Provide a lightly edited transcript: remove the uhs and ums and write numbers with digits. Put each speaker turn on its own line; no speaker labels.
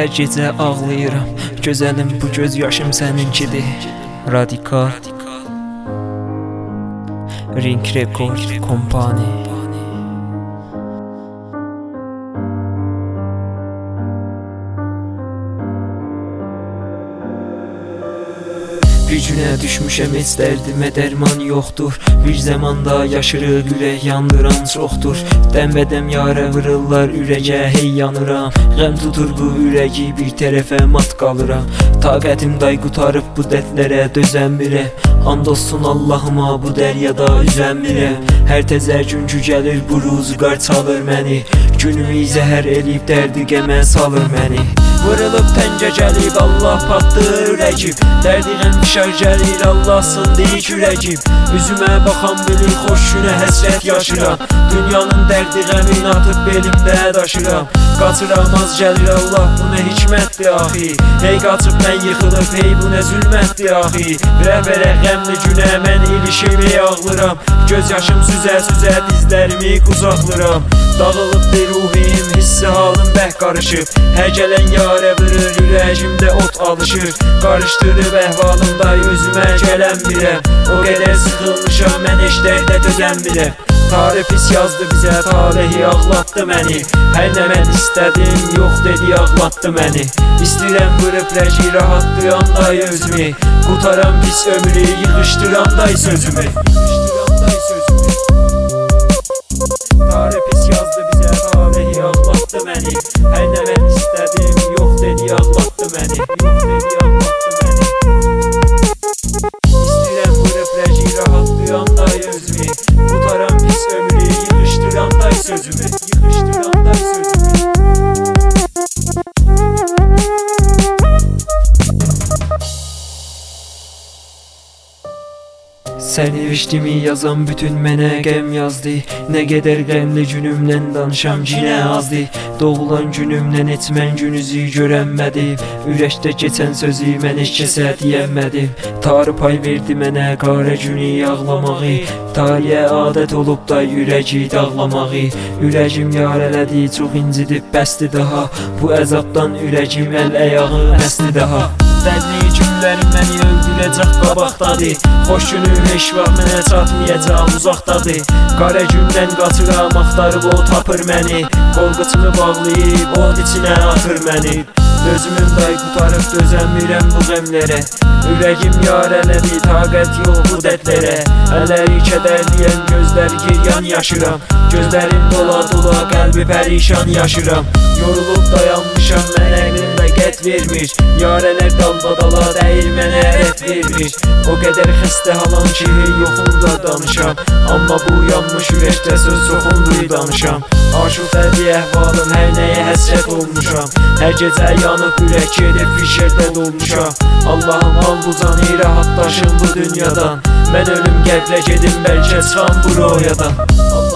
Hər gecə ağlayıram, gözəlim bu göz yaşım səninkidir. Radikal Ring Record Company. Bir günə düşmüşəm, heç dərdimə dərman yoxdur. Bir zamanda yaşırıq, ürək yandıran çoxdur. Dəmbədəm yarə vırırlar ürəyə, hey yanıram. Qəm tutur bu ürəyi, bir tərəfə mat qalıram. Taqətim day qutarıb bu dərdlərə dözəmirəm. And olsun Allahıma bu dəryada üzəmirəm. Hər təzə günkü gəlir bu ruzqar çalır məni. Günümü zəhər eləyib dərdi qəmə salır məni. Vırılıb təngə gəlib Allah patdır ürəkim. Dərdi qəm fişar gəlir Allah sındır ürəkim. Üzümə baxan bilir xoş günə həsrət yaşıram. Dünyanın dərdi qəmin atıb belimdə daşıram. Qaçıram az gəlir Allah, bu nə hikmətdir axı. Hey qaçıb mən yıxılıb, hey bu nə zülmətdir axı. Birə-birə qəmli günə mən ilişib hey ağlıram. Göz yaşım süzə-süzə dizlərimi qucaqlıram. Dağılıbdır ruhim, hissi halım bəh qarışıb. Hər gələn yarə vırır, ürəyimdə ot alışır. Qarışdırıb əhvalımda özümə gələn birəm. O qədər sıxılmışam, mən heç dərdə dözəmirəm. Tarih pis yazdı bizə, talehi ağlatdı məni. Hər nə mən istədim, yox dedi ağlatdı məni. İstəyirəm vırıb rəki, rahatlayam day özümü. Qutaram pis ömrü, yığışdıram day sözümü. Tarih pis yazdı bizə, talehi ağlatdı məni. Hər nə mən istədim, yox dedi ağlatdı məni. Yox dedi ağlatdı məni. İstəyirəm vırıb rəki, rahatlayam day özümü. Qutaram pis ömrü, yığışdıram day sözümü. Yığışdıram day sözümü. Sərniştimi yazan bütün mənə qəm yazdı. Nə qədər qəmli günümdən danışam yenə azdı. Doğulan günümdən heç mən günüzü görənmədim. Ürəkdə keçən sözü mən heç kəsə deyənmədim. Tarih pay verdi mənə qara günü ağlamağı. Tariyə adət olub da ürəyi dağlamağı. Ürəyim yarələdi, çox incidib bəsdi daha. Bu əzabdan ürəyim əl-əyağı məsli daha. Dərdli günlərim məni öldürəcək qabaqdadır. Xoş günüm heç vaxt mənə çatmayacaq uzaqdadır. Qara gündən qaçıram, axtarıb o tapır məni. Qolqıçımı bağlayıb, od içinə atır məni. Dözümüm day qutarıb dözəmirəm bu qəmlərə. Ürəyim yarələdi, taqət yox bu dərdlərə. Əlləri kədərliyən, gözləri giryan yaşıram. Gözlərim dola-dola, qəlbi pərişan yaşıram. Yorulub dayanmışam, mən əqlimdə qət vermiş. Yarələr dalbadala dəyir mənə rət vermiş. O qədər xəstə halam ki, yoxumda danışam. Amma bu yanmış ürəkdə söz çoxundur danışam. Aşufədi əhvalım, hər nəyə həsrət olmuşam. Hər gecə yanıb ürək edib fişərdə dolmuşam. Allahım al bu canı, rahatlaşım bu dünyadan. Mən ölüm qəblə gedim, bəlkə çıxam bu royadan.